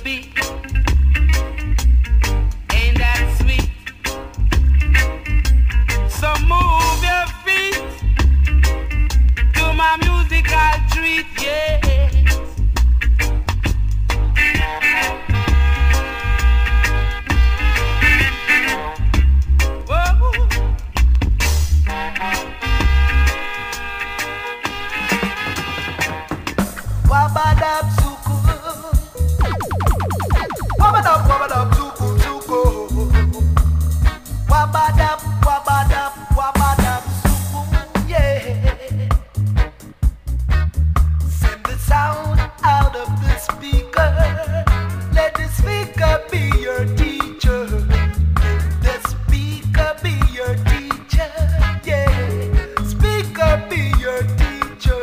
beat. Ain't that sweet? So move your feet to my musical treat, yeah. Wabadab suku, wabadab suku suku. Wabadab suku, yeah. Send the sound out of the speaker. Let the speaker be your teacher. The speaker be your teacher, yeah. Speaker be your teacher.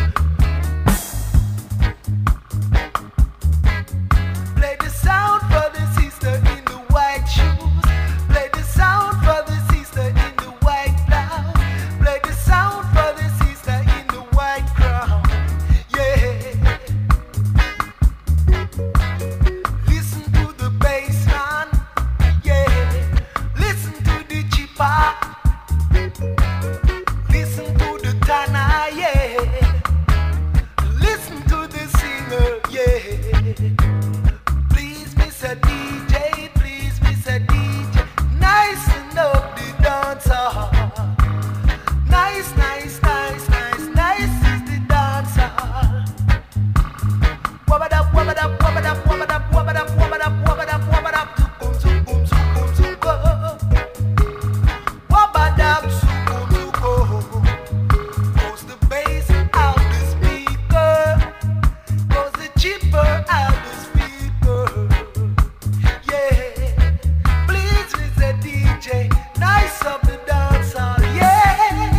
Play the sound for the sister in the white shoes. Play the sound for the sister in the white blouse. Play the sound for the sister in the white crown. Yeah. Listen to the bass man. Yeah. Listen to the chipper. Listen to the tana. Yeah. Listen to the singer. Yeah. Please, Mr. DJ, please, Mr. DJ, nice enough the dancer. Nice, nice, nice, nice, nice is the dancer. Wabadab, wabadab, wabadab, wabadab, wabadab, wabadab, wabadab, wabadab, zukum, zukum, zukum, zukum. Wabadab, zukum, zukum. Goes the bass out the speaker. Goes the chipper out the speaker. Yeah, please, Mr. DJ, nice up the dancer, yeah.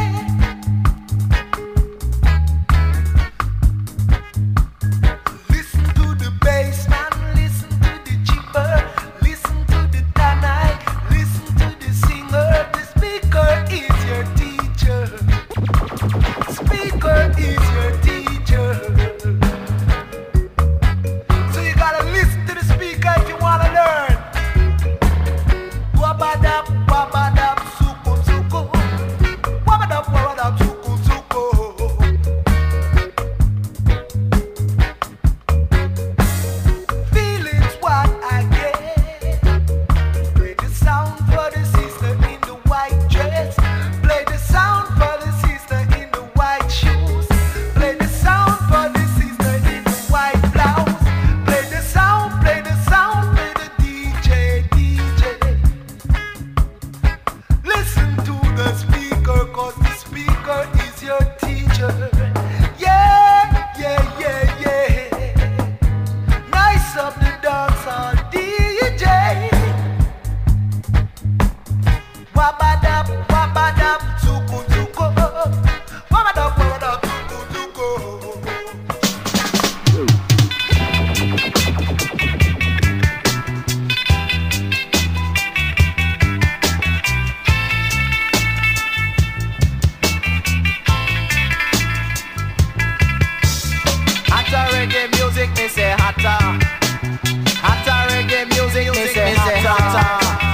Listen to the bass man, listen to the chipper, listen to the tanai, listen to the singer. The speaker is your teacher. Speaker is your teacher. So you gotta listen to the speaker if you wanna learn. Wabadab, wabadab, suku, suku. Wabadab, wabadab, suku, suku. Feelings what I get. Play the sound for the sister in the white dress. Play the sound for the sister in the white shoes. Play the sound for the sister in the white blouse. Play the sound, play the sound, play the DJ, DJ. Listen to the speaker, cause the speaker is your teacher. Yeah, yeah, yeah, yeah. Nice up the dancer, DJ. Wabadab, wabadab, zuku, zuku. Wabadab, wabadab, zuku, zuku. Hotter reggae music, me say hotter. Hotter reggae music, me say hotter.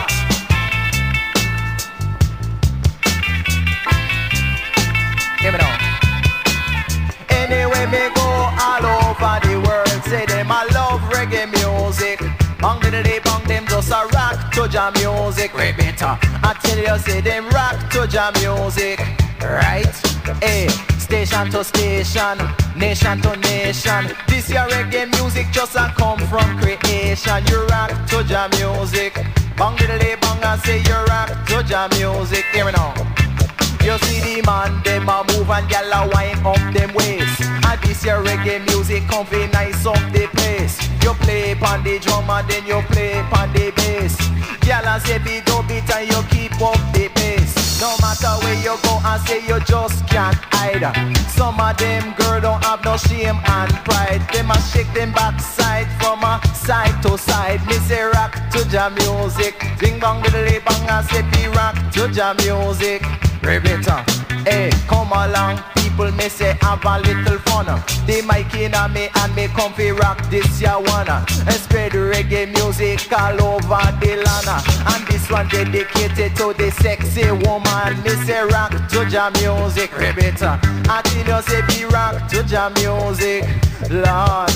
Hear me now. Anyway, me go all over the world. Say them I love reggae music. Bang diddly bang, them just a rock to jam music. Way better. I tell you, say them rock to jam music. Right? Hey, station to station, nation to nation. This your reggae music just a come from creation. You rock to jam music. Bang diddly bang, I say you rock to jam music. Hear me now. You see the man, them a move and gyal a wind up them waist. And this your reggae music come fi nice up the place. You play pon the drum and then you play pon the bass. Gyal a say beat up it and you keep up the pace. No matter where you go and say you just can't hide. Some of them girl don't have no shame and pride. Them a shake them backside from a side to side. Me say rock to jam music. Ding bang diddly bang, I say be rock to jam music. Rebecca. Hey, come along, people may say have a little fun. The mic in a me and me comfy rock this ya wanna. And spread reggae music all over the land. And this one dedicated to the sexy woman. Me say rock to jam music, Rebecca. Until you say be rock to jam music, Lord.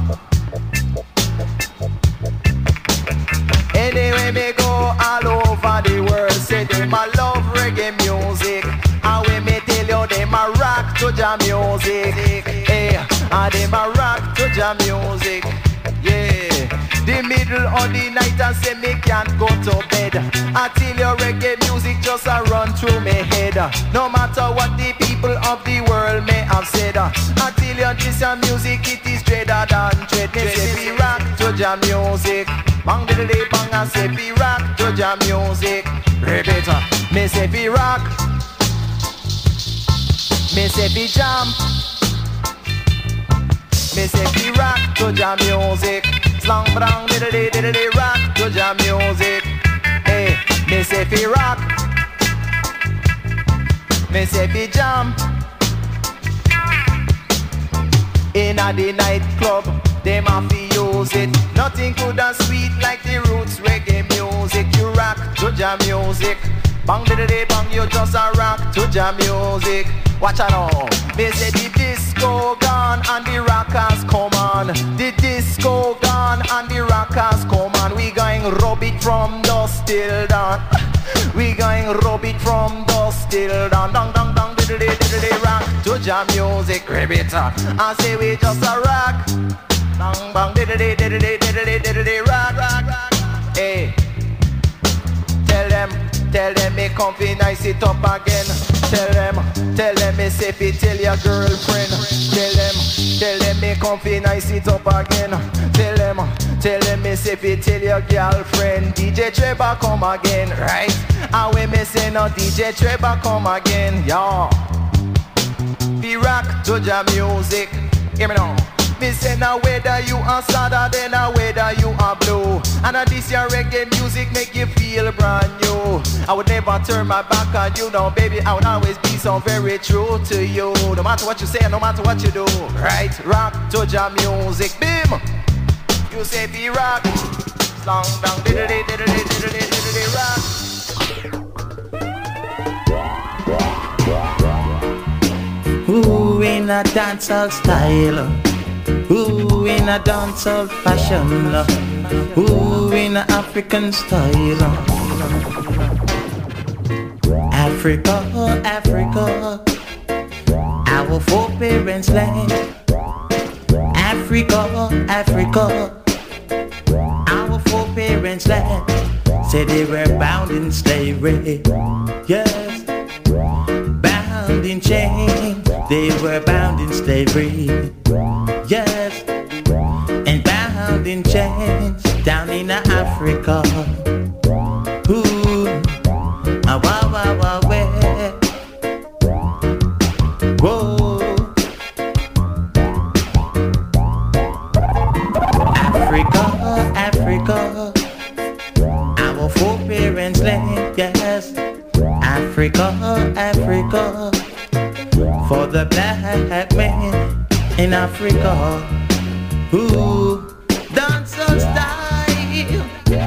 Anyway, me go all over the world. Say them a love reggae music. And when me tell you them a rock to jam music. Hey, and them a rock to jam music. Yeah. The middle of the night and say me can't go to bed until your reggae music just a run through me head. No matter what the people of the world may have said, until you this your music it is dreader than dread. Me say be rock to jam music. Bang diddly bang and say be rock to jam music. Rebecca. Me say be rock. Me say be jam. Me say be rock to jam music. Slang brang diddly rock to jam music. Hey, me say be rock. Me say be jam. In a the nightclub, them have to use it. Nothing could as sweet like the roots reggae music. You rock to jam music. Bang diddly bang, you just a rock to jam music. Watch out now. They say the disco gone and the rockers come on. The disco gone and the rockers come on. We going rub it from dusk till dawn. We going rub it from dusk till dawn. Dang dang dang diddly diddly rock to jam music, Rebecca. I say we just a rock. Bang bang diddly diddly diddly diddly rock rock rock. Hey, tell them me comfy nice it up again. Tell them me say fi tell your girlfriend. Tell them me comfy nice it up again. Tell them me say fi tell your girlfriend. DJ Trevor come again, right? And when me say no DJ Trevor come again, yeah. Be rock to jam music, hear me now. Me say now whether you are sad or then whether you are blue. And this your reggae music make you feel brand new. I would never turn my back on you, no baby. I would always be so very true to you. No matter what you say, no matter what you do, right? Rock to jam music, bim. You say be rock, slang down, diddly diddly diddly diddly rock. Ooh, in a dancehall style. Ooh, in a dancehall fashion. Ooh, in a African style. Africa, Africa, our foreparents' land. Africa, Africa, our foreparents' land. Say they were bound in slavery, yes, bound in chains. They were bound in slavery, yes, and bound in chains down in Africa. Ooh, ah, wah, wah, wah, wah. Whoa. Africa, Africa, our foreparents' land, yes. Africa, Africa, for the black man in Africa. Ooh, dancehall style.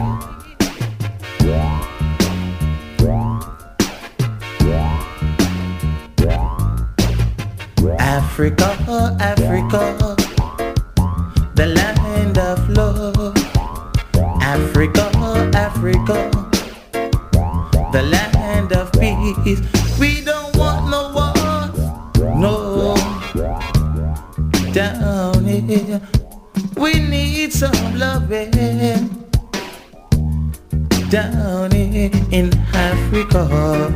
Africa, Africa, the land of love. Africa, Africa, the land of peace. We don't want no war, no, down here. We need some loving down here in Africa.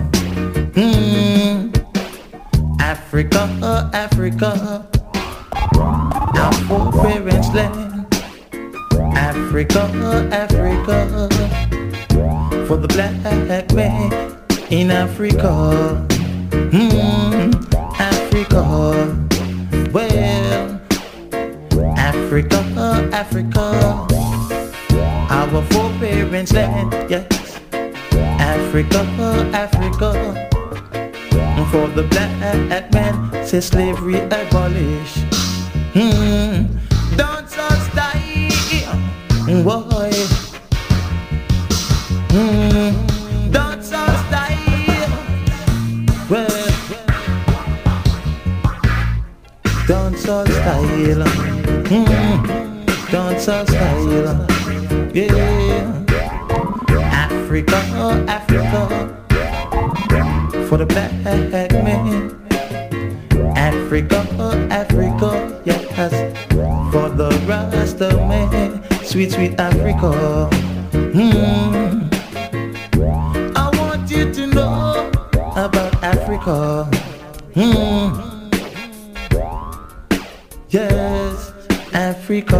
Africa, Africa, our foreparents' land. Africa, Africa, for the black man in Africa. Africa, well, Africa, Africa, our foreparents' land, yes. Africa, Africa, For the black man, say slavery abolish. Dance or style, boy. Dance or style, well. Dance or style, dance or style, yeah. Africa, Africa. For the black man, Africa, Africa, yes. For the Rasta man, sweet, sweet Africa. I want you to know about Africa. Yes, Africa.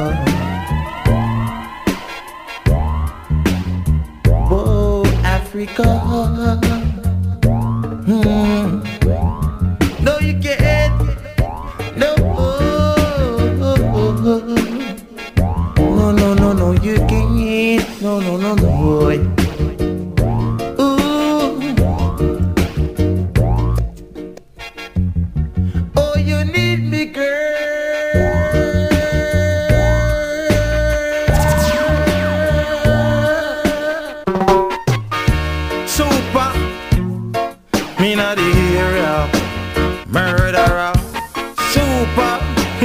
Oh, Africa. No, you can't. No. No, no, no, no, you can't. No, no, no, no. Ooh. Oh, you need me, girl. Super. Me not the hero, murderer, super.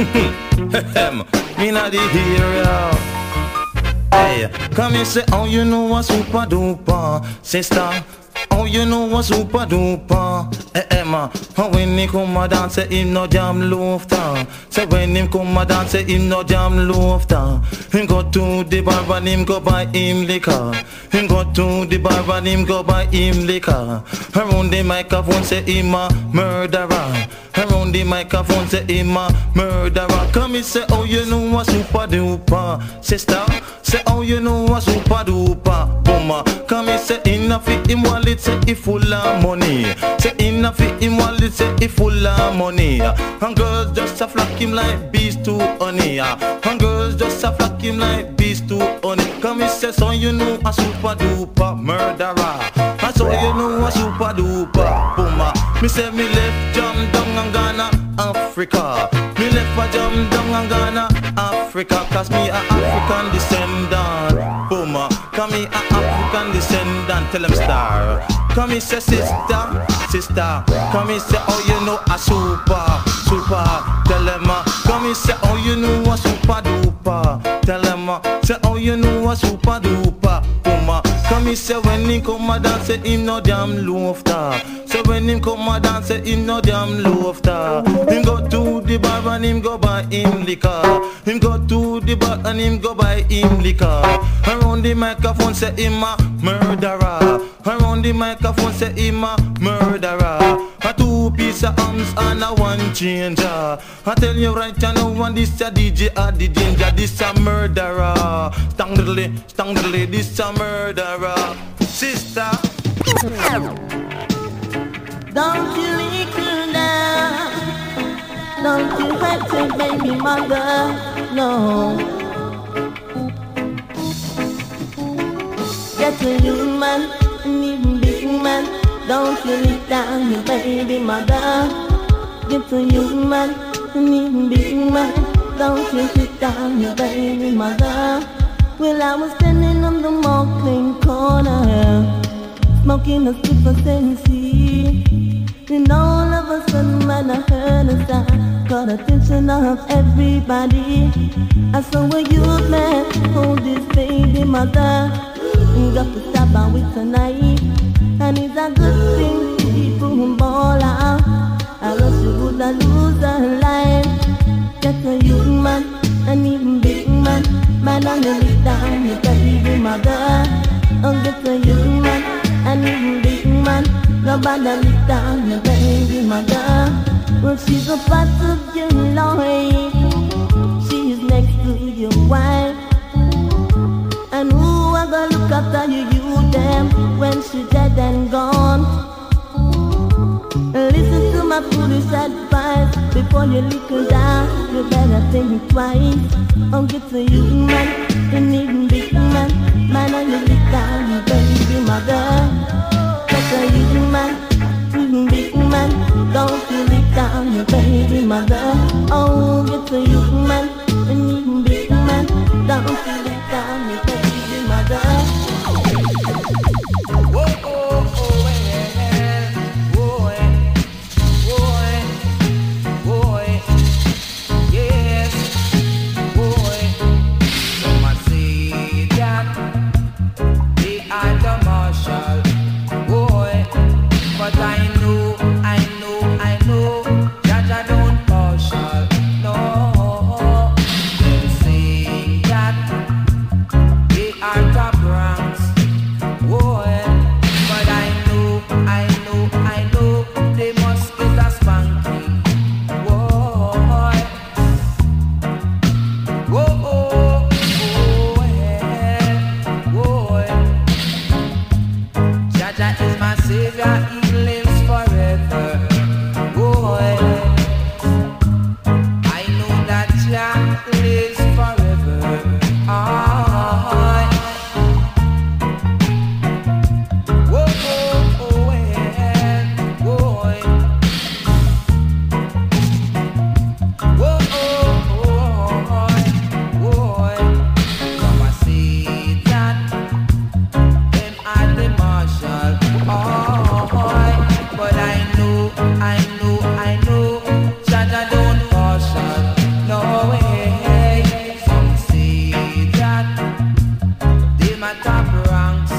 Me not the hero. Hey, come and say, oh, you know what super duper, sister. Oh, you know what super duper. Ma, when him come a dance, say him no jam lofter. Say when him come a dance, say him no jam lofter. Him go to the bar and him go buy him liquor. Him go to the bar and him go buy him liquor. Around the microphone say him a murderer. Around the microphone say him a murderer. Come and say, oh, you know what super duper, sister. Say, oh, you know what super duper, boomer. Come and say, enough fit him wallet, say he full of money. Say enough fit him wallet, say he full of money. And girls just a flock him like bees to honey. And girls just a flock him like bees to honey. Come and say, so you know a super duper murderer. And so you know a super duper boomer. Me say me left jump down and Ghana, Africa. Me left a jump down and Ghana, Africa. Cause me a African descendant, boomer. Cause me a African descendant, tell them star. Come me say sister, sister. Come me say, oh you know a super, super. Tell them come me say, oh you know a super duper. Tell them say, oh you know a super duper, boomer. Come me say when him come a dance, say him no damn lofter. So when him come a dance, say him no damn lofter. Him go to the bar and him go buy him liquor. Him go to the bar and him go buy him liquor. Around the microphone say him a murderer. Around the microphone say him a murderer. A 2 piece of arms and a 1 changer. I tell you right now, one this a DJ a the ginger. This a murderer. Stangdily, this a murderer. Sister. Don't you little down. Don't you hurt your baby mother. No. Get a human, and even big man. Don't you let down your baby mother. Get a human, and even big man. Don't you let down your baby mother. Well, I was standing on the Mockling corner, smoking a stiff of Tennessee. And all of a sudden, man, I heard a sound, caught attention of everybody. I saw a youth man hold his baby mother. He got to stop her with a knife. And it's a good thing people who ball out. I guess you would lose her life. Just a youth man, and even big man. Man, I'm gonna lick down your baby mother. Oh, just a youth man, and even big man. Nobody lick down your baby mother. Well, she's a part of your life. She's next to your wife. And who are gonna look after you them when she's dead and gone? Listen to my foolish advice. Before you lick her down, you better think twice. Oh, get a youth man, you need big man. Man, on you lick down your baby mother. Get a youth man, big man. don't you let down your baby mother. Oh, get a youth man, and even big man, don't you let down your baby mother. Whoa, oh, oh, yeah. Boy, boy, boy, yes, boy. Some might say that they are the marshal, boy, but I know that I don't partial, no. Them say that they are top ranks, boy, but I know they must get a spanking, boy. Whoa, oh, oh, yeah, boy. Jaja is my savior, he lives forever, boy. I know that Jah lives forever, whoa, oh, oh, yeah, boy. Whoa, oh, oh, boy. Some a say that them are the marshal, but I know Jaja don't partial, no way. Some say that they my top ranks,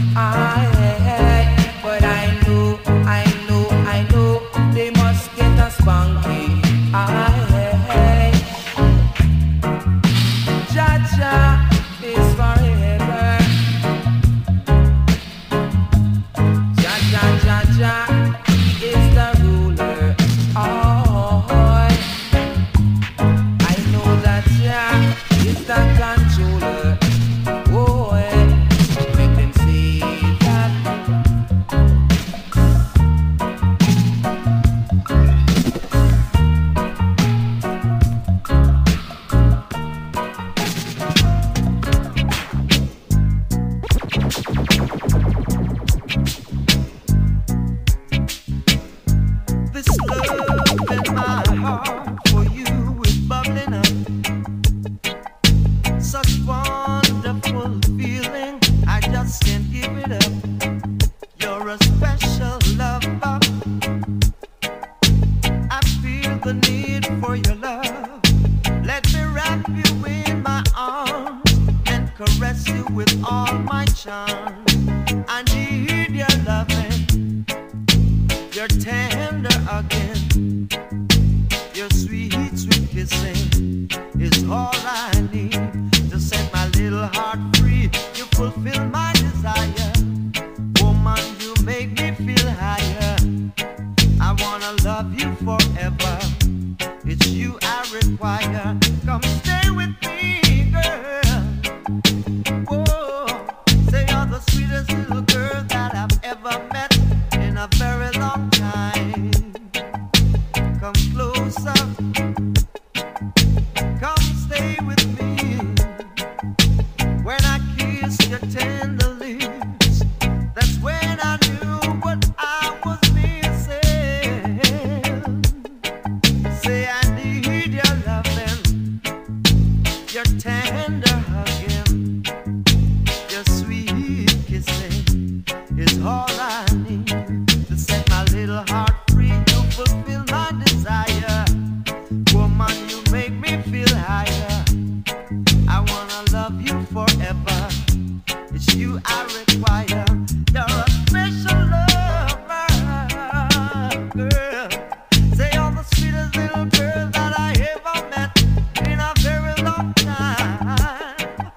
but I know they must get a spanking, Jaja is forever, Jaja, he is the ruler, I know that Jah is the controller, make them see that. This love in my heart for you is bubbling up. Such wonderful feeling, I just can't give it up. You're a special lover. I feel the need for your love. Let me wrap you in my arms and caress you with all my charms. I need your loving, your tender again, your sweet, sweet kissing is all I need to set my little heart free. You fulfill my desire, woman, you make me feel higher. I wanna love you forever, it's you I require. Come stay with me, girl. Whoa, say you're the sweetest little girl that I've ever met in a very long time. Come closer, come stay with me. When I kiss your tender lips, that's when I knew what I was missing. Say I need your loving, your tender hugging, your sweet kissing is all I need to set my little heart free. You fulfill my desire, woman, you make me feel higher. I wanna love you forever, it's you I require. You're a special lover, girl. Say you're the sweetest little girl that I ever met in a very long time.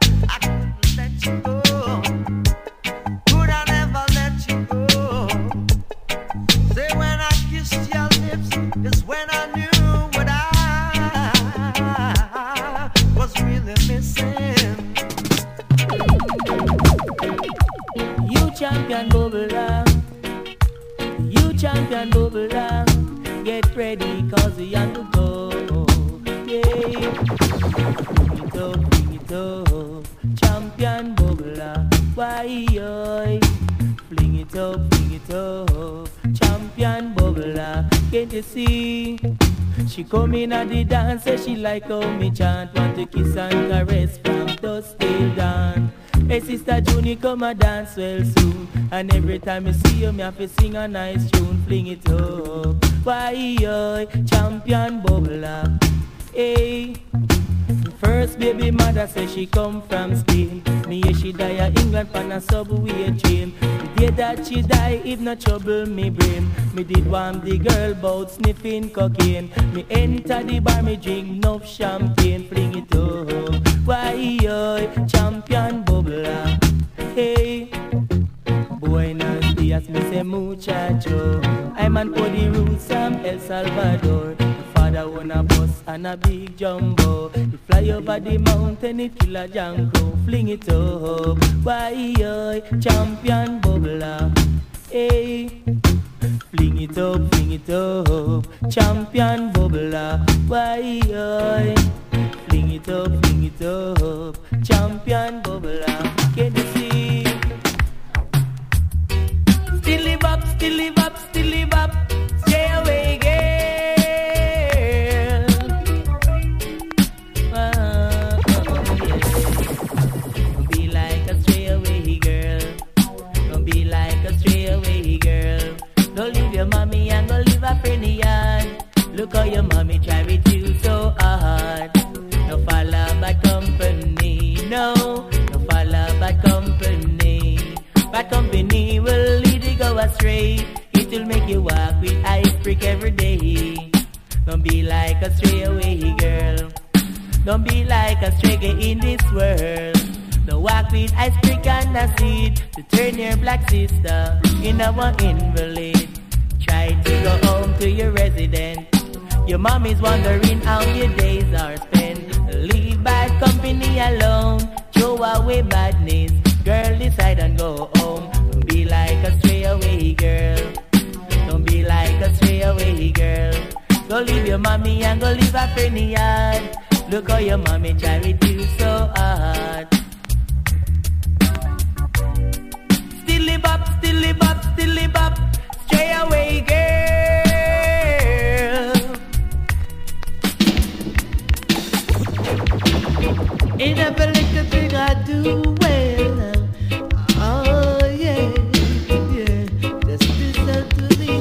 She come in at the dance, say she like how me chant. Want to kiss and caress from dusk till dawn. Hey sister Junie, come a dance well soon. And every time I see you, me have to sing a nice tune. Fling it up, why yo, champion bubbler. Hey, first baby mother say she come from Spain. Me hear she die a England pan a subway train. The day that she die, if not trouble me brain. Me did warm the girl bout sniffing cocaine. Me enter the bar, me drink enough champagne. Fling it up, why yo, champion bubbler. Hey, buenos dias, me say muchacho. I'm an for the roots from El Salvador. Father own a bus and a big jumbo. He fly over the mountain, it kill a janko. Fling it up, why yo, champion bubbler. Hey, fling it up, champion bubbler. Why yo, fling it up, champion bubbler. Can you see? Still live up, still live up, still live up. Stay away, girl. Don't be like a stray away girl. Don't be like a stray away girl. Don't leave your mommy and go leave a friendly yard. Look how your mommy try with you so hard. No follow bad company, no follow bad company. Bad company will lead you go astray. It will make you walk with ice brick every day. Don't be like a stray away girl. Don't be like a stray girl in this world. Don't walk with ice brick and a seed to turn your black sister in our invalid. Try to go home to your resident. Your mom is wondering how your days are spent. Leave bad company alone. Throw away badness. Girl, decide and go home. Don't be like a stray away girl. Don't be like a stray away girl. Go leave your mommy and go leave a friendly yard. Look how your mommy try with you so hard. Still live up, still live up, still live up. Stray away girl. In every little thing I do well. Oh yeah, yeah. Just listen to me,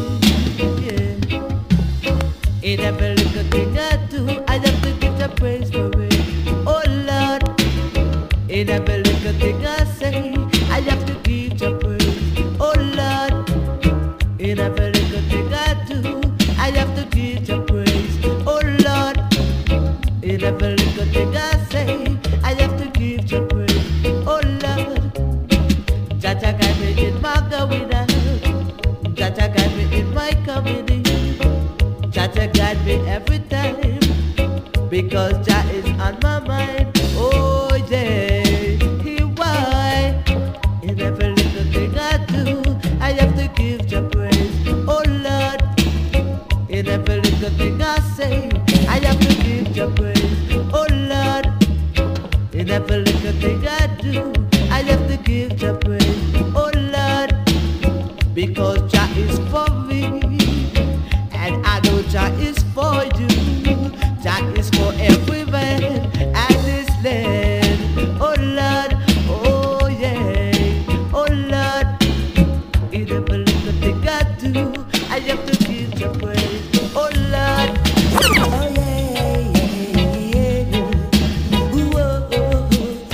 yeah. In every little thing I do, I have to give the praise for it. Oh Lord. In every little thing I say, I have to give the praise. Oh Lord. In every little thing I do, I have to give the praise. Oh Lord. In every little thing I say, I have to give the praise. Oh Lord. Jaja got me in my going out. Jaja got me in my coming in. Jaja got me every time. Because Jah is on my mind. Oh yeah. He why. In every little thing I do, I have to give the praise. Oh Lord. In every little thing I say, I have to give the praise. Oh Lord. In every little thing I do, I have to give the praise. Oh Lord. Because Jah is for me. And I know Jah is for you. Jah is for every man and this land. Oh Lord. Oh yeah. Oh Lord. In every little thing I do, I have to give the praise. Oh Lord. Oh yeah, yeah, yeah. Ooh, oh, oh, oh.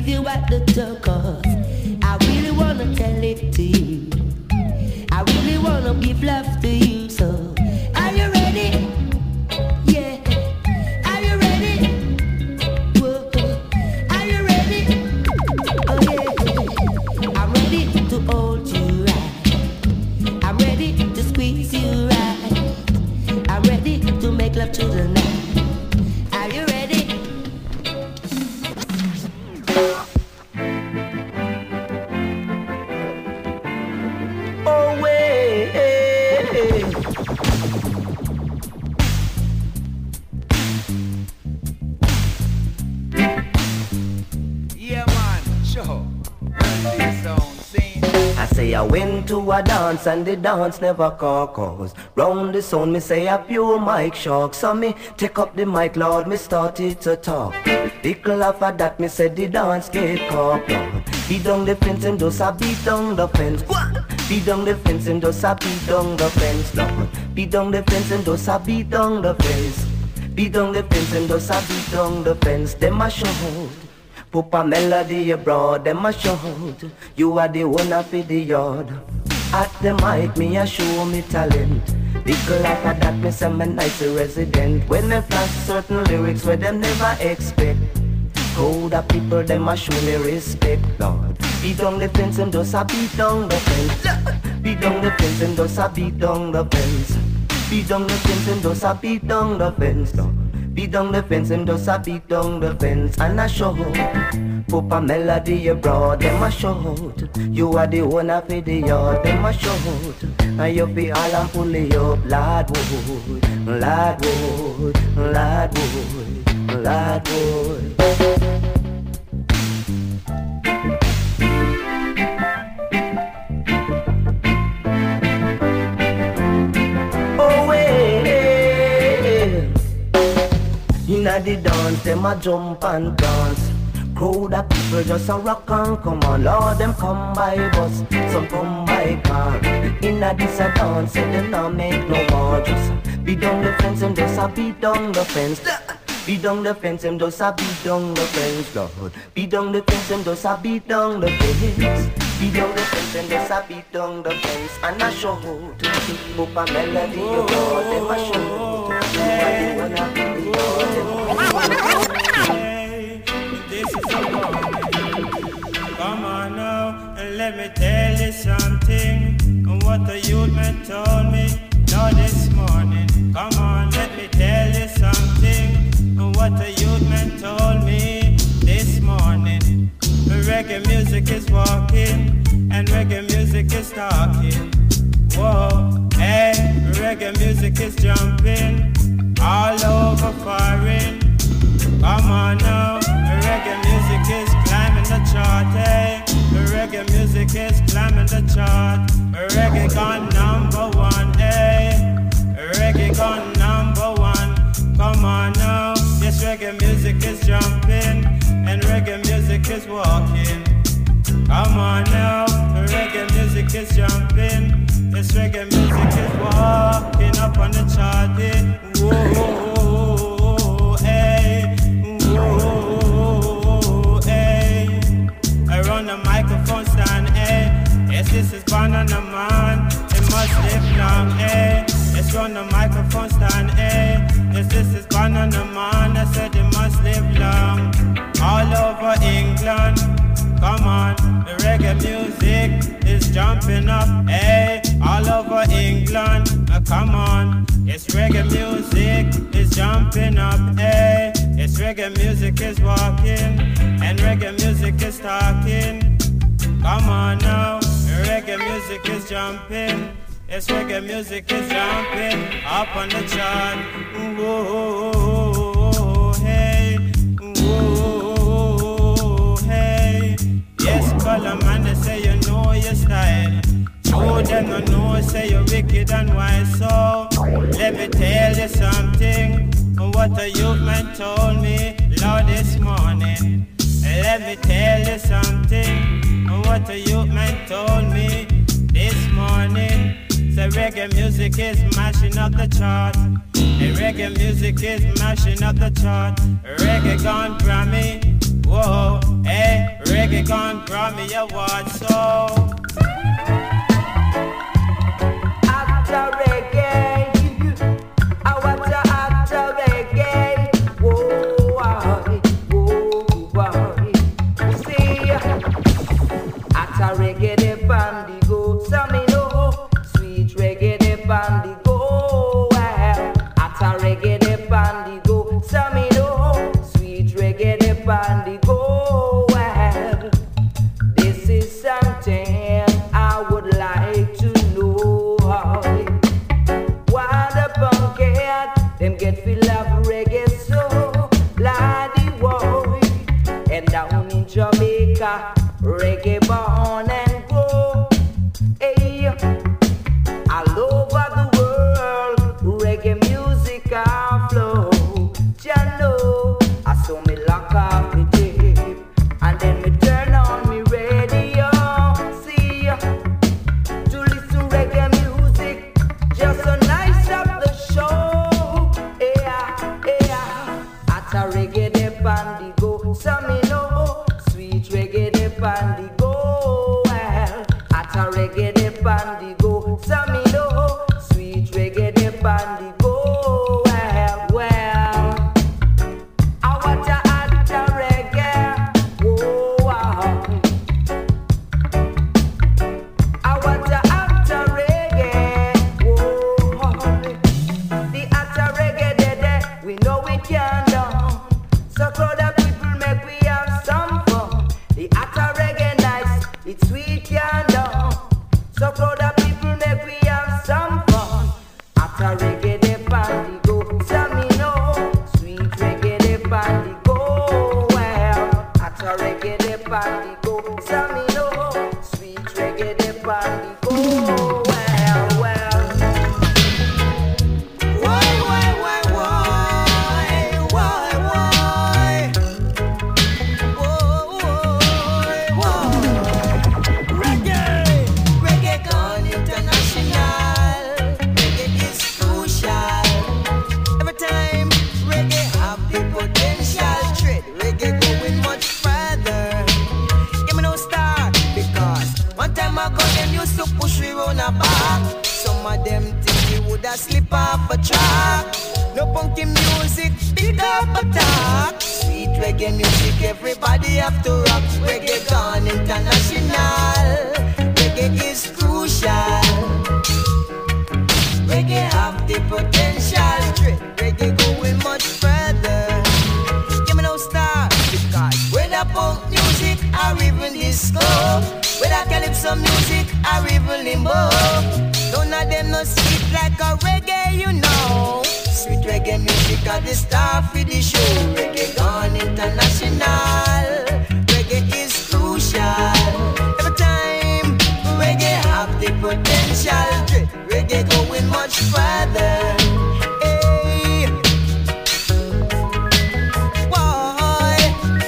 leave you at the door, 'cause I really wanna tell it to you. I really wanna give love to you, so are you ready? Yeah. Are you ready? Whoa. Are you ready? Oh yeah. I'm ready to hold you right. I'm ready to squeeze you right. I'm ready to make love to the night. Are you ready? Oh, way. Yeah, man, sure. This song, sing. I say I went to a dance and the dance never cause. Round the sound me say a pure mic shock. So me take up the mic, Lord, me started to talk. Little after that me said the dance get caught, Lord. Beat down the fence and just a beat down the fence. Beat down the fence and just a beat down the fence, Lord. Beat down the fence and just a beat down the fence. Beat down the fence and just a beat down the fence. Them a shout. Pop a melody abroad, them a shout. You are the one of the yard. At the mic, me a show me talent. Little after that, me say me nice resident. When me flash certain lyrics where them never expect. How the people, them a show me respect, Lord. Beat down the fence and just a beat down the fence. Beat down the fence and just a beat down the fence. Beat down the fence and just a beat down the fence, Lord. Beat down the fence and just a beat down the fence. And I shout, pop a melody abroad, them a shout. You are the one of the yard, them a shout. And you be all and pull it up, Lord Wood, Lord Wood, Lord Wood, Lord Wood. Inna the dance, them a jump and dance. Crowd of people just a rock and come on. Lord, them come by bus, some come by car. Inna this a dance, say them not make no more. Just beat down the fence and just a beat down the fence. Beat down the fence and just a beat down the fence, Lord. Beat down the fence and just a beat down the fence. Beat down the fence and just a beat down the fence. And I shout, pop a melody, Lord, them a shout. Hey, this is a warning. Come on now, and let me tell you something. What the youth man told me, no, this morning. Come on, let me tell you something. What the youth man told me this morning. Reggae music is walking, and reggae music is talking. Whoa, hey, reggae music is jumping all over foreign. Come on now, reggae music is climbing the chart, hey. Reggae music is climbing the chart. Reggae gone #1, hey. Reggae gone #1. Come on now, yes, reggae music is jumping, and reggae music is walking. Come on now, reggae music is jumping. This reggae music is walking up on the chart. Whoa, hey, whoa, hey. Around the microphone stand, hey. Yes, this is Banana Man. It must live long, hey. It's on the microphone stand, hey. Yes, this is Banana Man. I said it must live long. All over England. Come on, the reggae music is jumping up, hey, all over England. Come on, it's reggae music is jumping up, hey, it's reggae music is walking, and reggae music is talking. Come on now, reggae music is jumping, it's reggae music is jumping up on the chart. Whoa, hey, whoa, hey. Yes, color man, they say you know your style. Show them no know, say you're wicked and wise. So, let me tell you something. What the youth man told me, Lord, this morning. Let me tell you something. What the youth man told me this morning. Say reggae music is mashing up the chart. And reggae music is mashing up the chart. Reggae gone Grammy. Whoa, hey, reggae con Grammy Award, so After reggae, I want to after reggae. Whoa, boy. See, after reggae, the band go. Some me know, sweet reggae, the band go. After reggae, the band go. Some me know, sweet reggae, the band go. This is something I would like to know. Why the punkhead them get feel of reggae so bloody boy. And down in Jamaica, reggae born and grow. Hey, all over the world, reggae music a flow. Ya know, I saw me lock off the tape and then me turn on me radio. See, to listen reggae music, just so nice up the show. Yeah. At a reggae the bandy go, some me know, sweet reggae the bandy go. Well, at a reggae the bandy go, some me know, sweet reggae the bandy go. Well, I want to add a reggae. Whoa, I want to add a reggae. Whoa, the atta reggae dead, we know we can done. So crowd of people make we have some fun. The atta reggae nice, it's sweet can done. So crowd of people make we have some fun. Atta reggae the bandy go, some me know, sweet reggae the bandy go. Well, atta reggae the bandy go, some me know, sweet reggae the bandy go. Well. Reggae gone international. Reggae is crucial. Every time reggae have the potential. Trade reggae going much further. Give me no star because one time ago them used to push we round a back. Some of them think we woulda slip off a track. No punky music, pick up a talk. Sweet reggae music, everybody have to rock. Reggae gone international. Reggae is crucial. Reggae have the potential. Reggae going much further. Give me no star because whether punk music or even disco, whether calypso music or even limbo, none of them no sweet like a reggae, you know. Sweet reggae music are the star for the show. Reggae gone international. Reggae is crucial. Every time reggae have the potential. Reggae going much further. Hey, boy.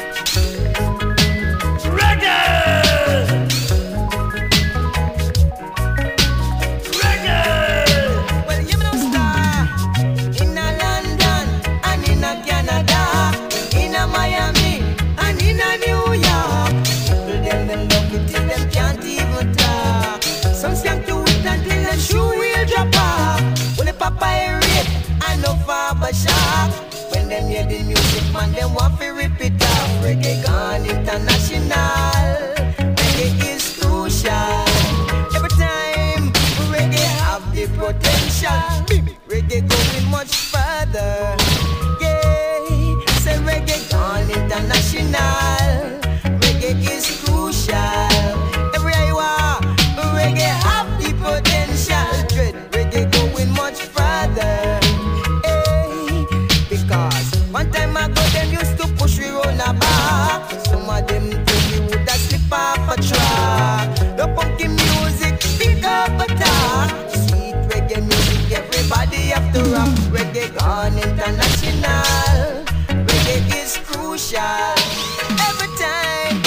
Well, you know star in a London and in a Canada, in a Miami and in a New York. People them love it till them can't even talk. Some skank to it until the shoe will drop off. When the papa rate and no barber shop. When them hear the music man, them want to rip it off. Reggae gone international. Reggae is crucial. Every time reggae have the potential. Reggae going much further. Yeah, say reggae gone international. Reggae is crucial. Everywhere you are, reggae have the potential. Reggae going much further. Hey, because one time ago them used to push we round a back. Some of them think we woulda slip off a track. The punky music, pick up a talk. Sweet reggae music, everybody have to rock. Reggae gone international. Reggae is crucial. Every time.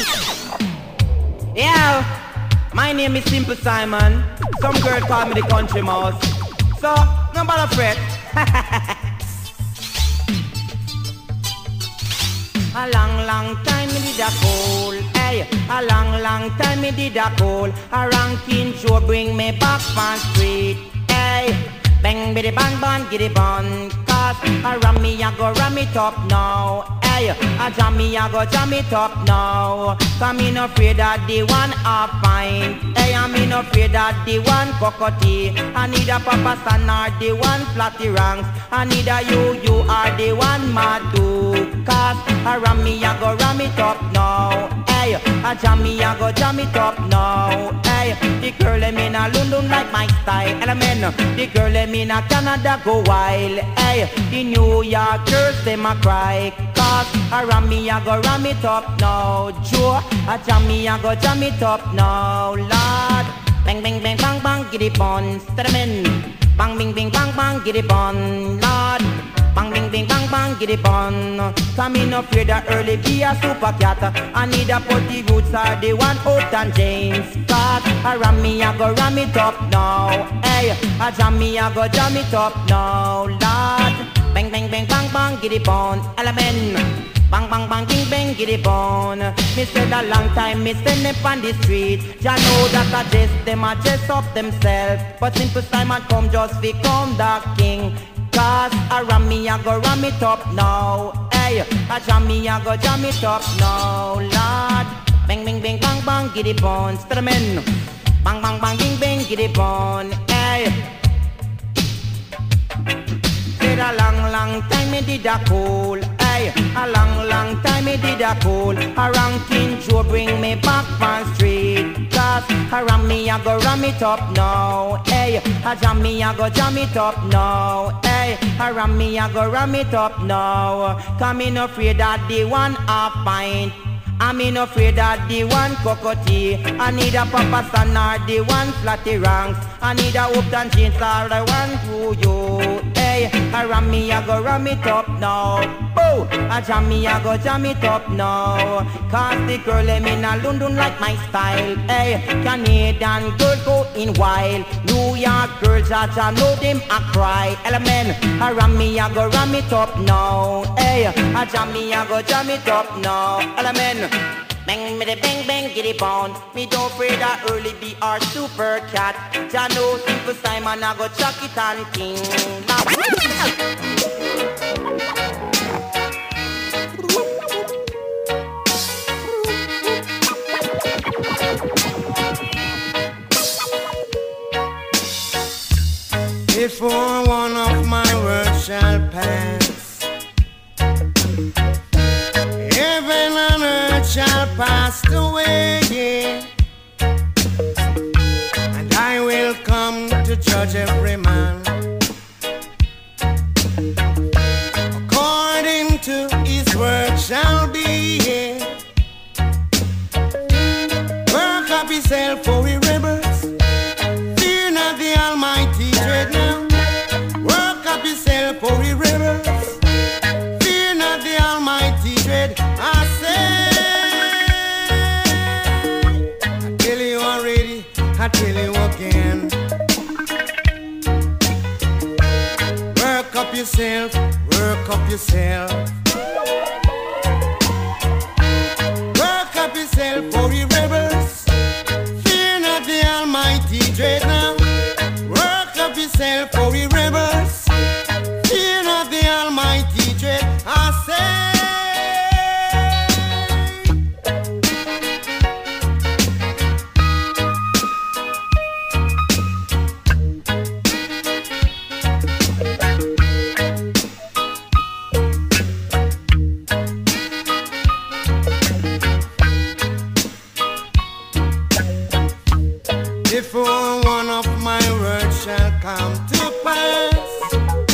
Yeah, my name is Simple Simon. Some girl call me the country mouse. So, no bother fret. A long long time me did a call. Hey, a long time me did a call. A ranking show bring me back on street. Hey, bang biddy bang bang giddy bun. Cause a ram me a go ram it up now. Hey, a jam me a go jam it up now. Cause me no afraid that the one I find. Hey, I me no afraid that the one cockatoo. I need a papa son or the one flatty ranks. I need a you are the one mad too. Cause a ram me a go ram it up now. Hey, a jam me a go jam it up now. Hey, the girl em in a London like my style. Element, the girl em in a Canada go wild. Hey, the New York girls them a cry. Cause a ram me a go ram it up now. Joe, a jam me a go jam it up now. Lord, bang bang bang bang bang giddy bun. Statement, bang bing bing bang bang giddy bun. Lord, bang bing bing bang bang giddy bun. Come in up here that early be a super cat. I need a potty roots are the one out and James. Cause a ram me a go ram it up now. Hey, a jam me a go jam it up now. Lord, bang bang bang bang bang giddy bun. Element, bang bang bang ding bang giddy bun. Me said a long time me stand up on the street. Ya know that I just them a dress up themselves. But simple Simon come just fi come the king. Cause a ram me a go ram it up now. Hey, a jam me a go jam it up now. Lord, bang bang bang bang bang giddy bun. Statement, bang bang bang ding bang giddy bun. Hey, said a long time me did a call. Hey, a long time me did a call. A ranking Joe bring me back on street. Cause a ram me a go ram it up now. Hey, a jam me a go jam it up now. Hey, a ram me a go ram it up now. Cause me no afraid that the one I find. I'm no afraid that the one cockatoo. I need a papa son or the one flatty ranks. I need a hoop and jeans or the one who you. Hey, a ram me a go ram it up now. Boo, a jam me a go jam it up now. Cause the girl em in a London like my style. Hey, Canadian girls go in wild. New York girls I know them a cry. Element, a ram me a go ram it up now. Hey, a jam me a go jam it up now. Element, bang me the bang bang giddy bun. Me don't afraid that early be our super cat. Ya know simple Simon I go chuck it and king. Before one of my words shall pass, heaven and earth shall pass away, yeah. And I will come to judge every man according to his work shall be, yeah. Work up yourself for we rebels, fear not the Almighty dread now. Work up yourself for we rebels, fear not the Almighty dread. I tell you already, I tell you again. Work up yourself, work up yourself. Work up yourself for the rebels, fear not the Almighty dread now. Work up yourself for the rebels, fear not the Almighty dread. I say. Before one of my words shall come to pass,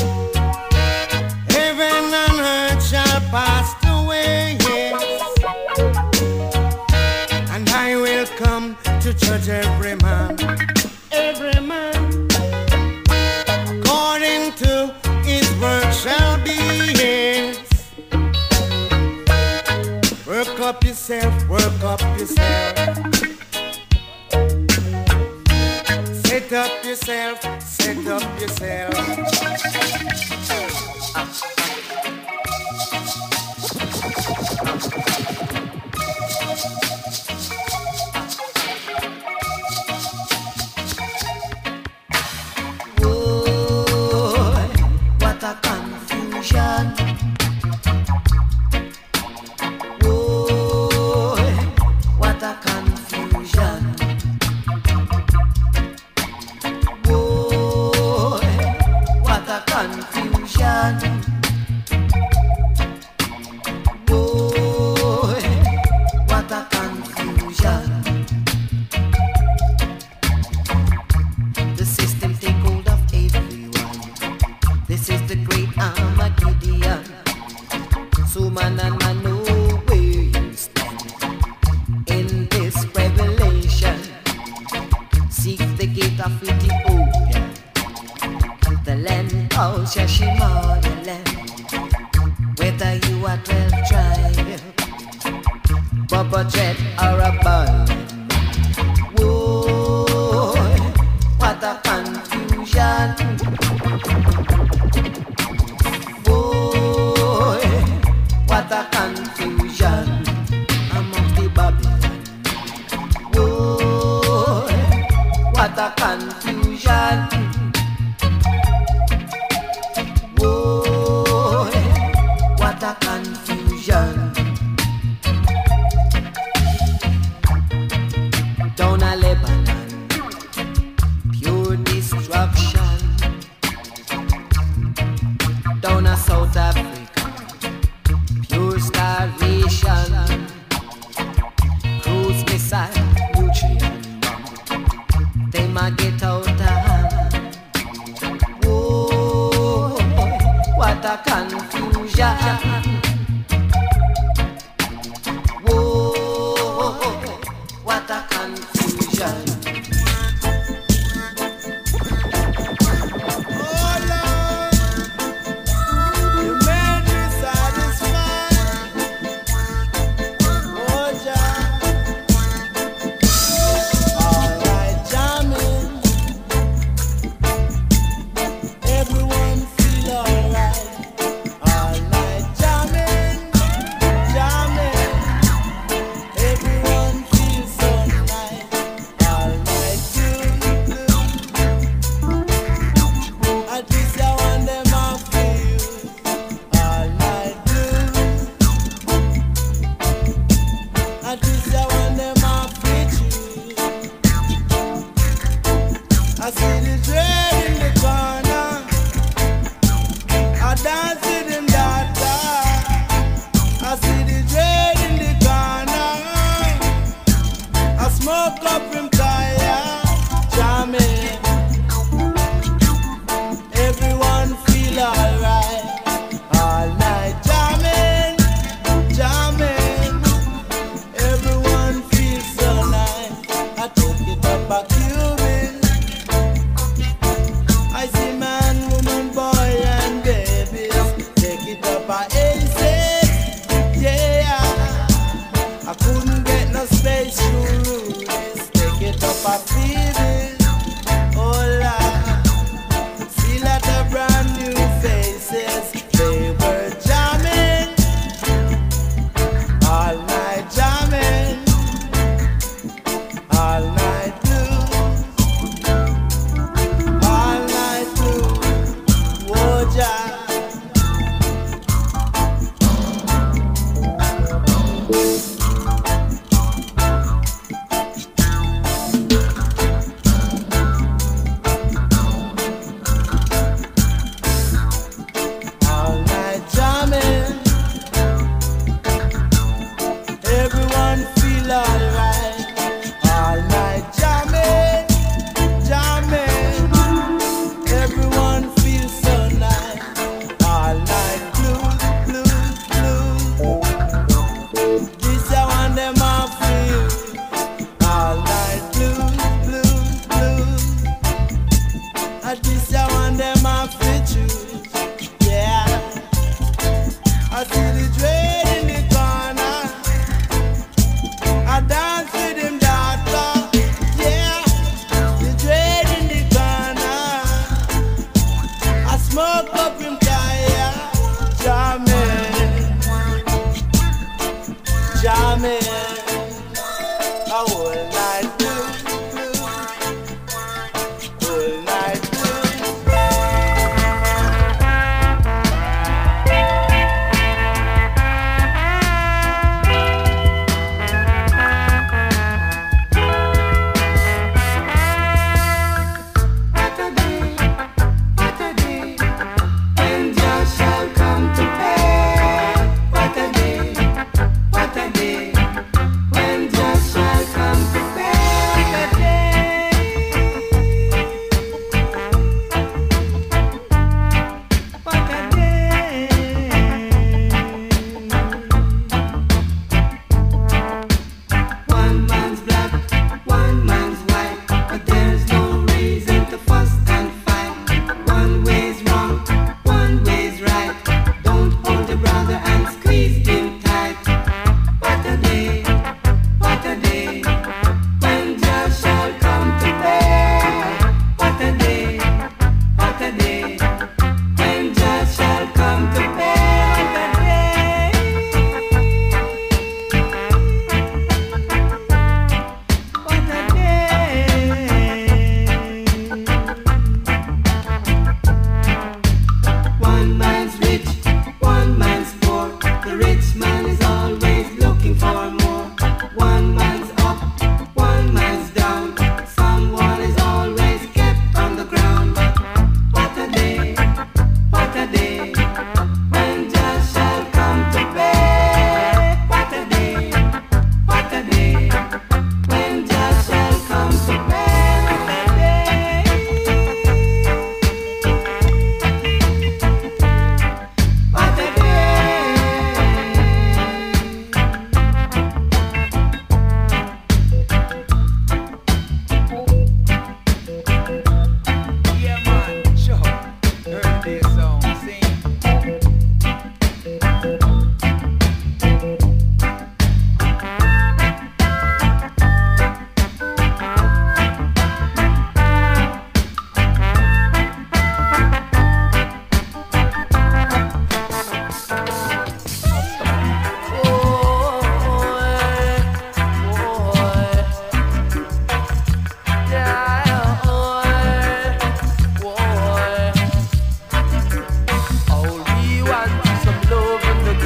heaven and earth shall pass away, yes. And I will come to judge every man according to his work shall be, yes. Work up yourself, work up yourself. Set up yourself, set up yourself. woman and man know where you stand in this revelation. Seek the gate of Ethiopia, the land of Shashimalaland. Whether you are 12 tribe, Baba Jet or a ball, whoa, what a confusion. What a confusion amongst the Babylon. Whoa, what a confusion. Whoa, what a confusion. Down a Lebanon, pure destruction. Down a South Africa, pure starvation. Cruise missile, nutrient bomb, they might get out of hand. Whoa, what a confusion. Whoa, what a confusion.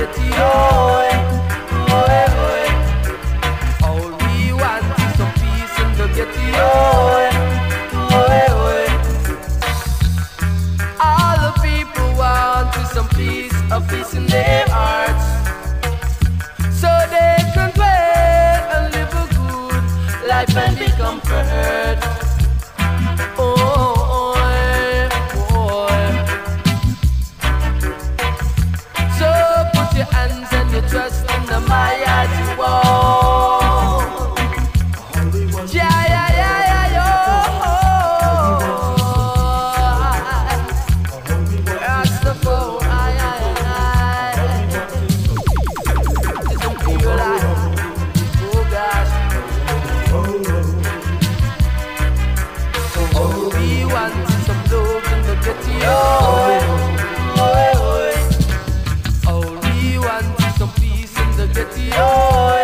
ghetto. All we want is some peace in the ghetto. All the people want is some peace, a peace in their hearts, so they can dwell and live a good life and be comfort. So put your hands and your trust in the mighty wall. Yeah, yeah, yeah, yeah, yo. Rastafari, it's a real life. Oh gosh. All we want is some love in the ghetto. All we want is some peace in the ghetto.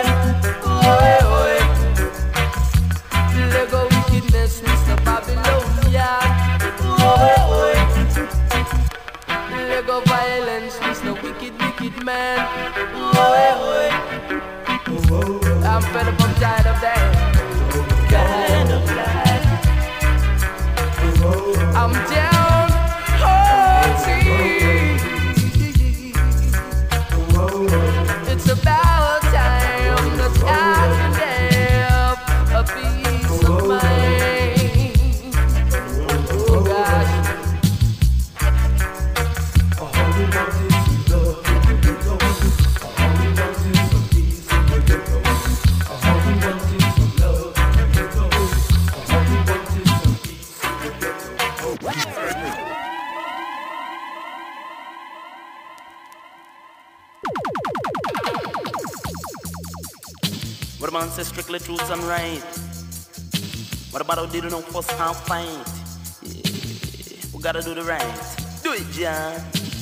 Lego wickedness, Mr. Babylonian. Lego violence, Mr. Wicked man. I'm fed up, I'm tired of that. Kind of life. I'm down, it's about time that I can have a peace of mind. Oh gosh. All we want is some love in the ghetto. All we want is some peace in the ghetto. All we want is some love in the ghetto. All we want is some peace in the ghetto. What about say strictly truth and right? What about how they don't know fuss and fight? Yeah, we gotta do the right. Do it, John.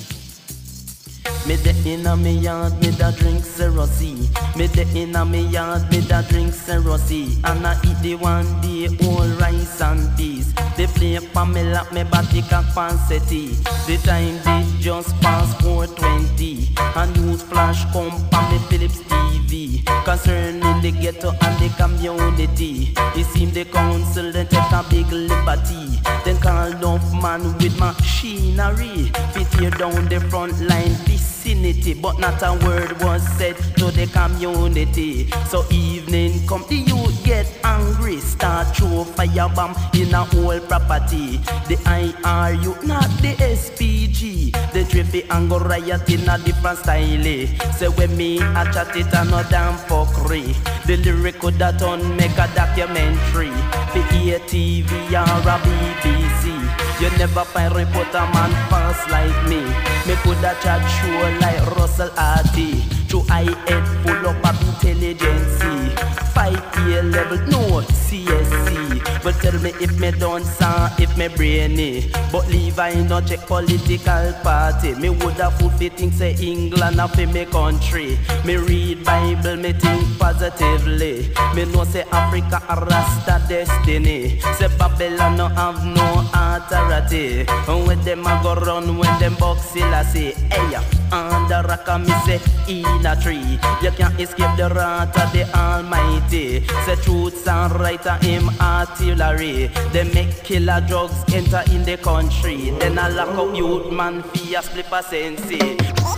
Me de inna me yard, me da drink Cerosi. Me de inna me yard, me da drink Cerosi. And I eat the one day old rice and peas. They play pa me lap, me body cock panseti. The time they just pass 4:20. And news flash come pa me Philips TV. Concerning the ghetto and the community. It seem the council then take a big liberty. Then call enough man with machinery. Fit tear down the front line vicinity. But not a word was said to the community. So evening come, the youth get angry. Start throw firebomb in a whole property. The IRU, not the SPG. The trippy and go riot in a different style. Say when me a chat it a no damn fuckery. The lyric could have done make a documentary. The ATV or a BBC. You never find reporter man fast like me. Me coulda chat show like Russell Hardy. Through I head full up of intelligence. 5 year level, no CSC. But tell me if me don't sound, if me brainy. But leave I no check political party. Me woulda full fi think say England a fi me country. Me read Bible, me think positively. Me know say Africa a Rasta destiny. Say Babylon no have no authority. And when them a go run, when them boxilla say, hey, under rock me say in a tree. You can't escape the wrath of the Almighty. Say truths and right of him artillery. They make killer drugs enter in the country. Then I lock up youth man fi a split a sensi.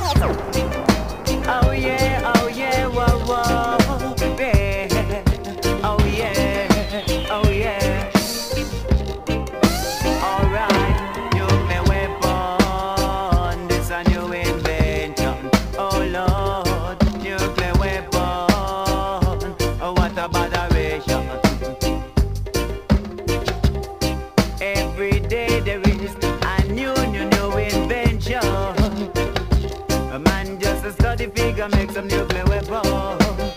Oh yeah, whoa, whoa, yeah. Oh yeah, oh yeah. Alright, nuclear weapon, this a new invention. Oh Lord, nuclear weapon, oh what a botheration. Every day there is a new invention. A man just a study figure make some nuclear weapon.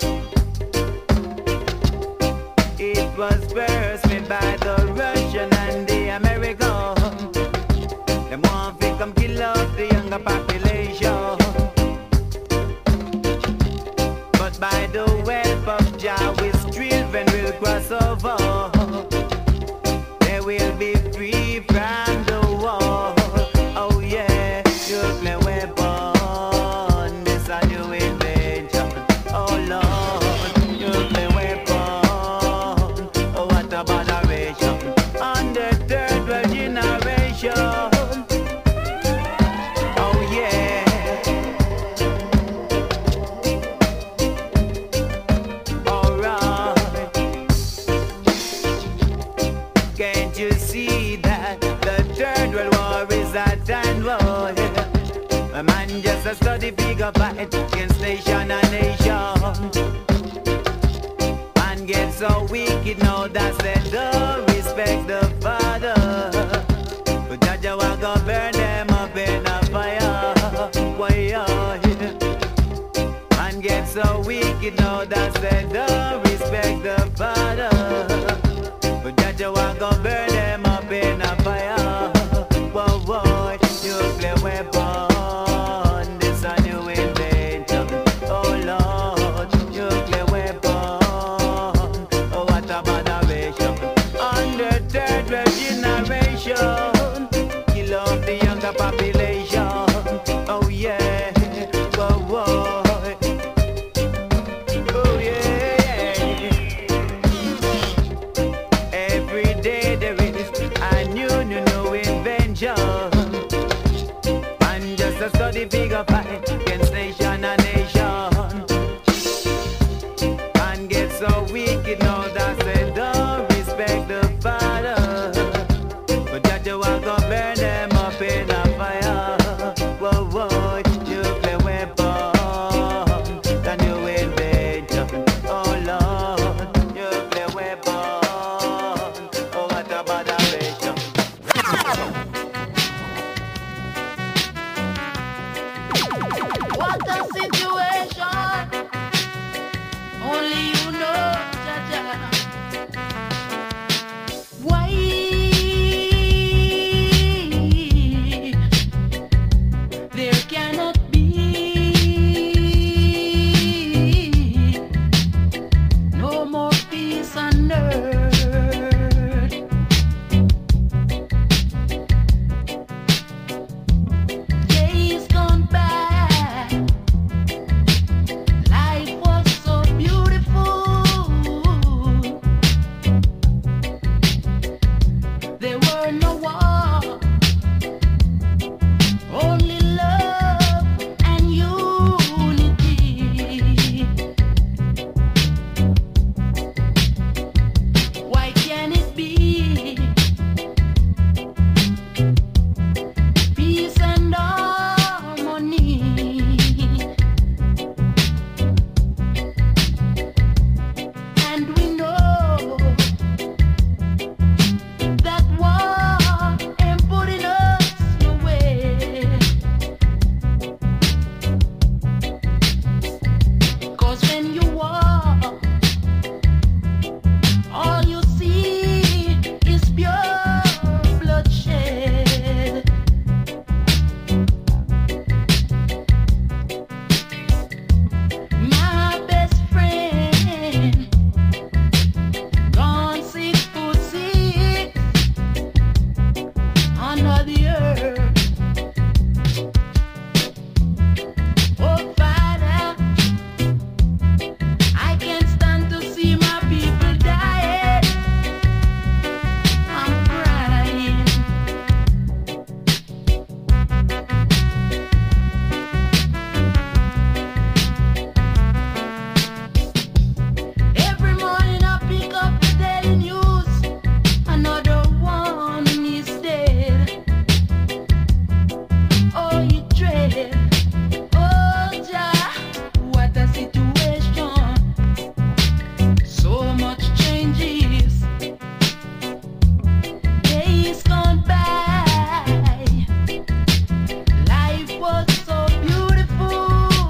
It was first made by the Russian and the American. Them want to come kill off the younger population. But by the help of Jah, with children will cross over. They will be free from the war. Oh yeah, nuclear weapon, this a new bigger fight against nation and nation. Man get so wicked now that they don't respect the Father. But Jaja will go burn them up in a fire. Why man get so wicked now that they don't respect the Father. But Jaja will go burn them up in a fire. Whoa, whoa, nuclear weapon, this a new invention. Oh Lord, nuclear weapon, oh what a moderation. On the third generation, kill off the younger population. Oh yeah, whoa, whoa. Oh yeah. Every day there is a new invention. And just a study bigger fight against nation and nation. Man get so wicked now that they don't respect the Father. But Jaja will go burn them up in a fire. Whoa, whoa, nuclear weapon, the new invention. Oh Lord, nuclear weapon, oh what a moderation. What a situation! Only you know, Jaja. Why? There cannot be no more peace on earth. Days gone by, life was so beautiful. There were no wars, only love and unity. Why can't it be peace and harmony? And we know that war ain't putting us away. 'Cause when you walk, all you see is pure bloodshed. My best friend gone 6'6" under the earth. Oh Father, I can't stand to see my people dying. I'm crying. Every morning I pick up the daily news. Another one is dead. Oh, you dread. Oh, Jah, what a situation. So much changes. Days gone by. Life was so beautiful.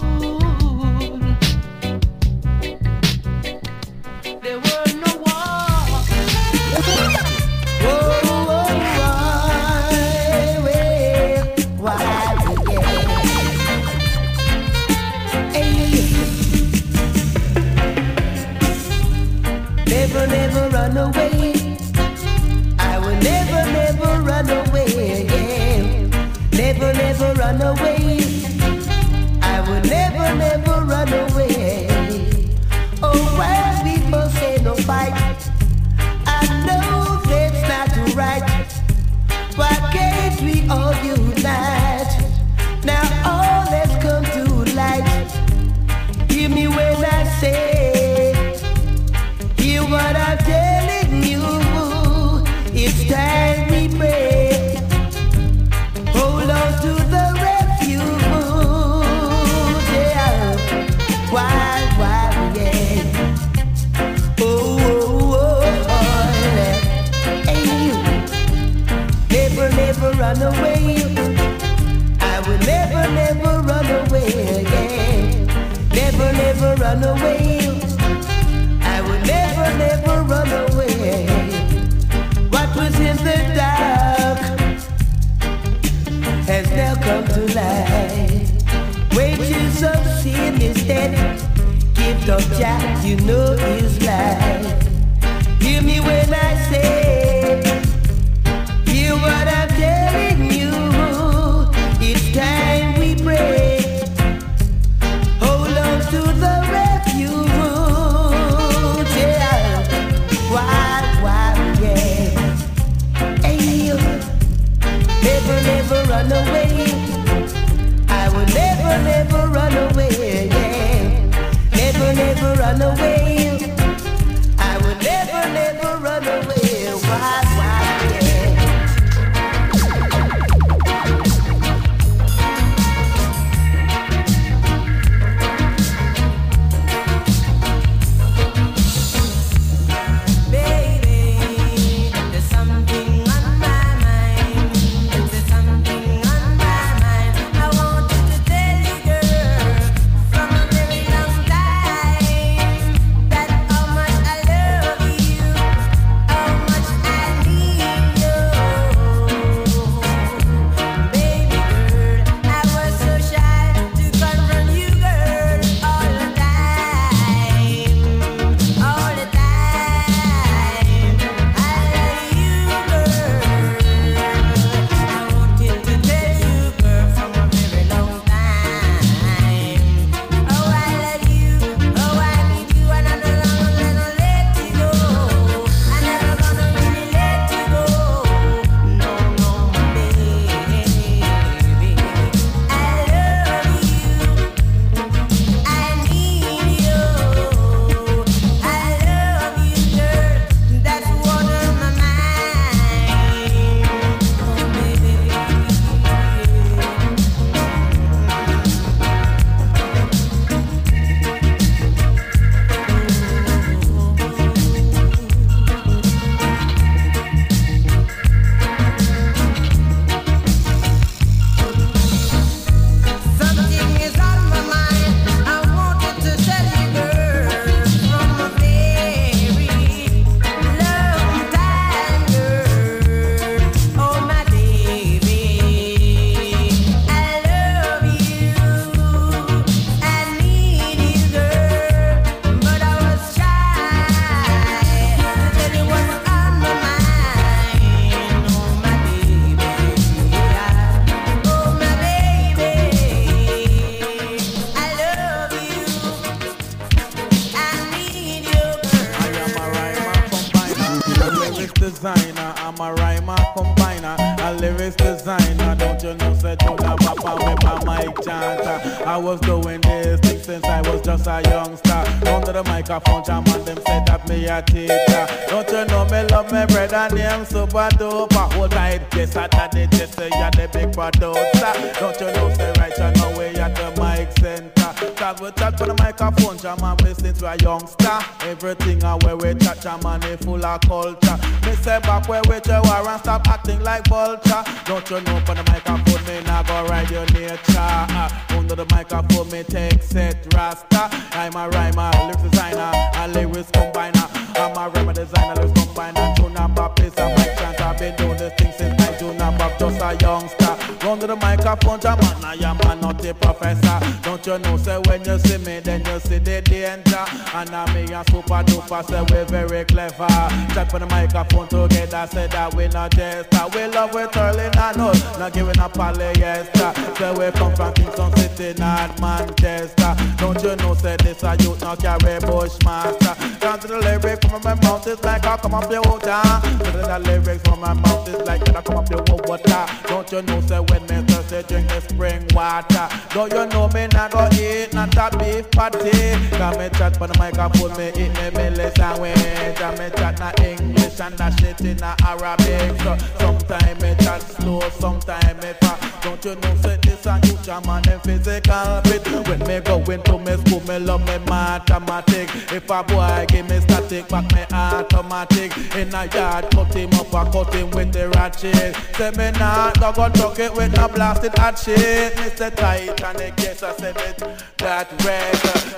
There were no wars. Never, never run away. I will never, never run away. Never, never run away. I will never, never run away. Oh, while people say no fight, I know that's not right. Why can't we all unite? Now all has come to light. Hear me when I say, hear what I'm telling you. It's time we pray. Hold on to the refuge. run away. I would never, never run away. What was in the dark has now come to light. Wages of sin is dead. Gift of Jah, you know is life. Hear me when I say, hear what I'm telling you. It's time we pray. Hold on to the refuge. Yeah. Why, yeah. Hey, never, never run away. I will never, never run away. Yeah. Never, never run away. I will never, never run away. Why, yeah. designer, I'm a rhymer combiner, a lyrics designer. Don't you know, said to the papa with my mic chanter. I was doing this thing since I was just a youngster. Under the microphone, jam and them said that me a teacher. Don't you know me love me brother name super duper. Hold tight, yes I did it, just say you're the big producer. Don't you know, say right, you know we at the mic center. Cause we chat for the microphone, jam and we since we a youngster. Everything where we chat, jam and it full of culture. Me say back where we you are and stop acting like vulture. Don't you know for the microphone, me not go ride your nature. Under the microphone, me take set rasta. I'm a rhymer, lyrics designer, a lyrics combiner. I'm a rhymer designer, lyrics combiner. Tuna Baptist, and mic chant. I've been doing this thing since I Tuna Baptist, just a youngster. Under the microphone, jam and I am a not a professor. Don't you know, say when you see me, then you see the danger. And I me a super duper, say we're very clever. Chat for the microphone together, say that we not jester. We love with early and us, not giving up polyester. Say we come from Kingston City, not Manchester. Don't you know, say this a youth not carry Bushmaster. Down to the lyrics from my mouth, it's like I come up your water. To the lyrics from my mouth, it's like I come up your water. Don't you know, say when me thirsty, drink the spring water. Don't you know me not go eat, not a beef patty. Cause me chat for the microphone, me eat me millie sandwich. And me chat na English and that shit in a Arabic. So sometimes me chat slow, sometimes me fast. Don't you know, say this a you jam and them physical fit. When me go into me school, me love me mathematics. If a boy give me static, back me automatic. In a yard, cut him up or cut him with the ratchet. Say me not go chuck it with no blasted hot shit. Mr. Titanic, yes I said it, that red.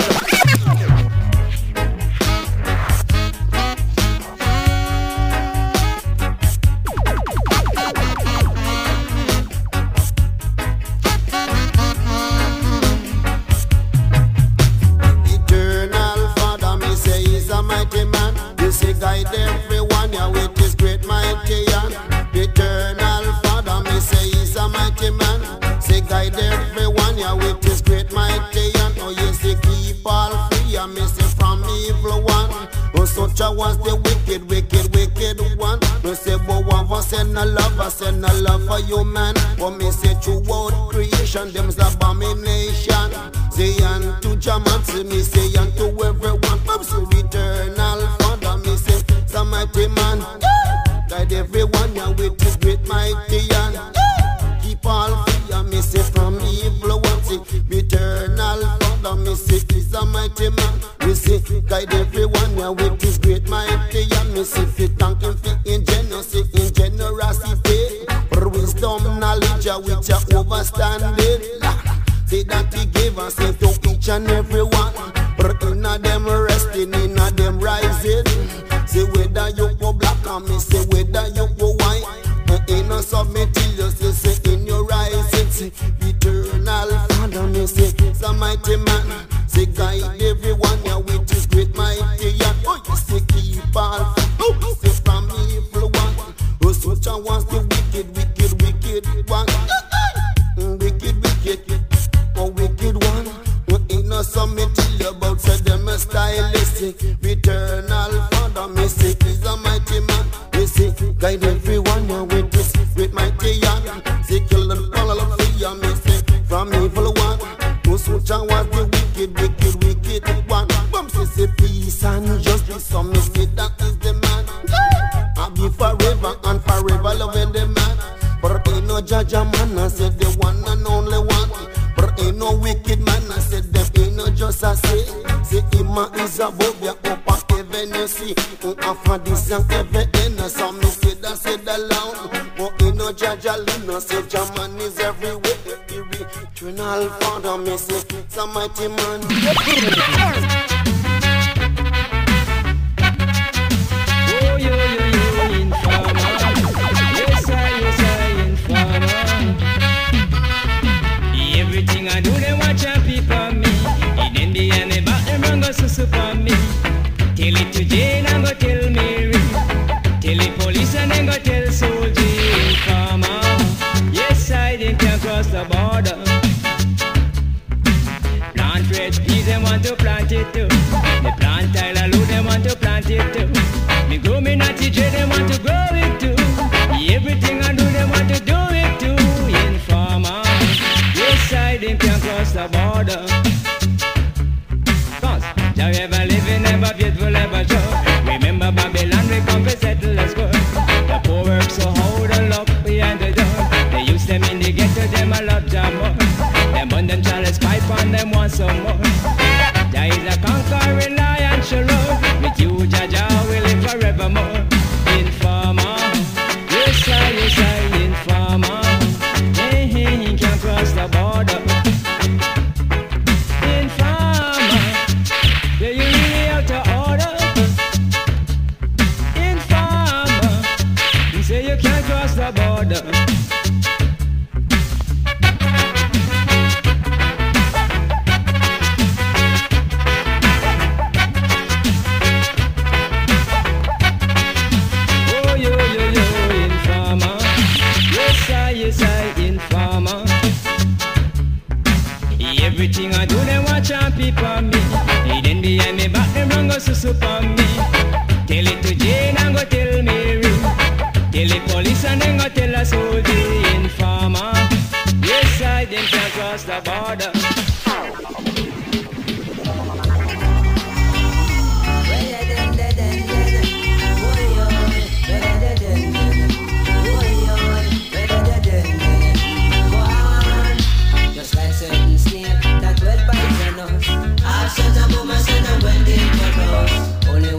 Guide everyone here with his great mighty hand. Eternal Father, me say he's a mighty man. Say guide everyone here with his great mighty hand. Oh yes, he keep all free, and me say from evil one. Oh such a was the wicked, wicked, wicked one. Me say but one for send a love for you man. But me say throughout creation, them's abomination. Say unto Jaman, say me say unto everyone. Say eternal Father, me say some mighty man. Guide everyone here with his great mighty hand. Keep all free, and me say from evil one. Say eternal Father, me say he's a mighty man. Me say guide everyone here with his great mighty hand. Me say fi thank him for generosity, for wisdom, knowledge, which are overstanding. Say that he gave us to each and every one. But inna them resting, inna them rising. Say whether you go black and me say whether you go white. Ain't no submit till you say in your rising. Say eternal Father, me say some mighty man. Say guide everyone here with his great mighty hand. Oh, you say keep all free, say from evil one. Oh, such a was the wicked, wicked, wicked one. Wicked, wicked. Oh, wicked one, who ain't no submit till you about say them a stylistic. Eternal Father, me say he's a mighty man. Me say guide everyone here with this great mighty hand. Say kill the follow of fear, me say from evil one. Who such a was the wicked, wicked, wicked one. Bum say peace and justice, so me say that is the man. I'll be forever and forever loving the man. But ain't no judge a man, I said the one and only one. Ain't no wicked man, I said them ain't no just a say. Say him is above you, up at heaven you see. After this and every end, so me say that say the loud. But ain't no judge alone, say Jaman is everywhere. Eternal Father, me say some mighty man. Oh yo yo yo, informer. Yes I, informer. Everything I do, they watch and peep on me. In the end, they back them and go susu for me. Tell it to Jane and go tell Mary. Tell the police and then go tell soldier. Informer. Yes, I didn't can cross the border. Plant red peas, they want to plant it too. They plant Tyler Lou, they want to plant it too. Me grow me natty J, they want to grow it too. Everything I do, they want to do it too. Informer. Yes, I didn't can cross the border. Cause Jah ever living, ever beautiful, ever sure. Remember Babylon, we come to settle the score. The poor work so hard and lock behind the door. They use them in the ghetto, them a love Jah more. Them burn them chalice pipe and them want some more. Jah is a conquering lion, show love. With you, Jah will live forevermore. Informer. Yes, I, informer. He can cross the border. Informer, yeah, you really out of order. Informer, you say you can't cross the border. Oh yo yo yo, informer. Yes I, informer. Everything I do, they watch and peep on me. They then behind me back, them run go susu for me. Tell it to Jane and go tell Mary. Tell the police and then go tell a soldier. Informer. Yes, I then can cross the border. Only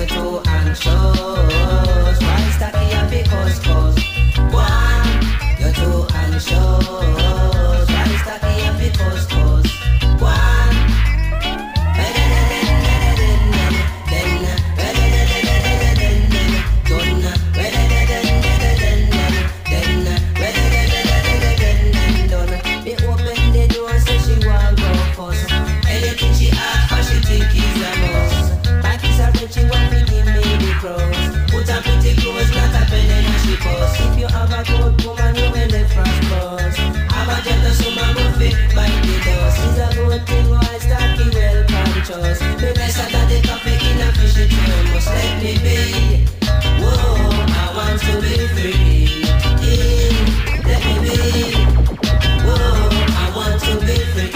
you're too anxious. Why Stacky and because one, you're too anxious. Why Stacky and because one. She want to give me the cross. Put a pretty clothes, not a penny and she post. If you have a good woman, you will the first boss. Have a gentle woman who fit by the dust. It's a good thing why Stacky well conscious. Me nicer than the coffee in a fishy thermos. Let me be. Whoa, I want to be free. Let me be. Whoa, I want to be free.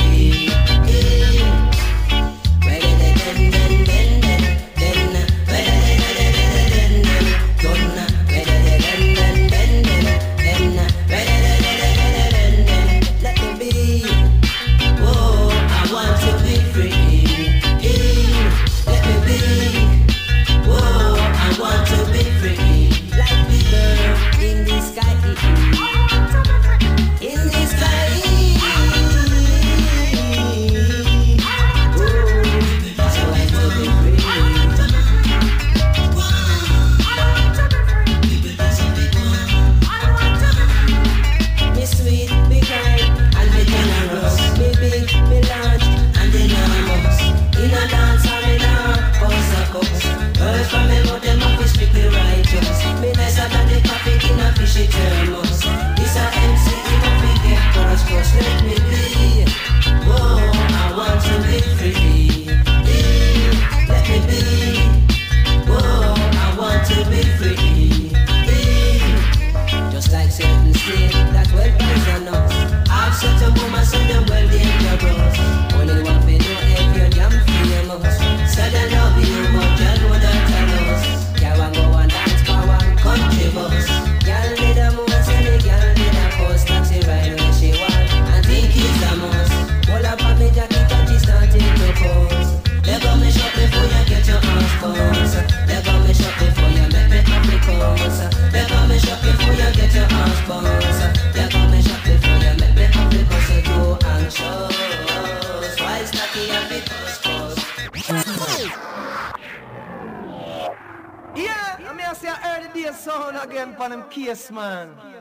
Yeah, I mean I say I heard the day sound again for them case man.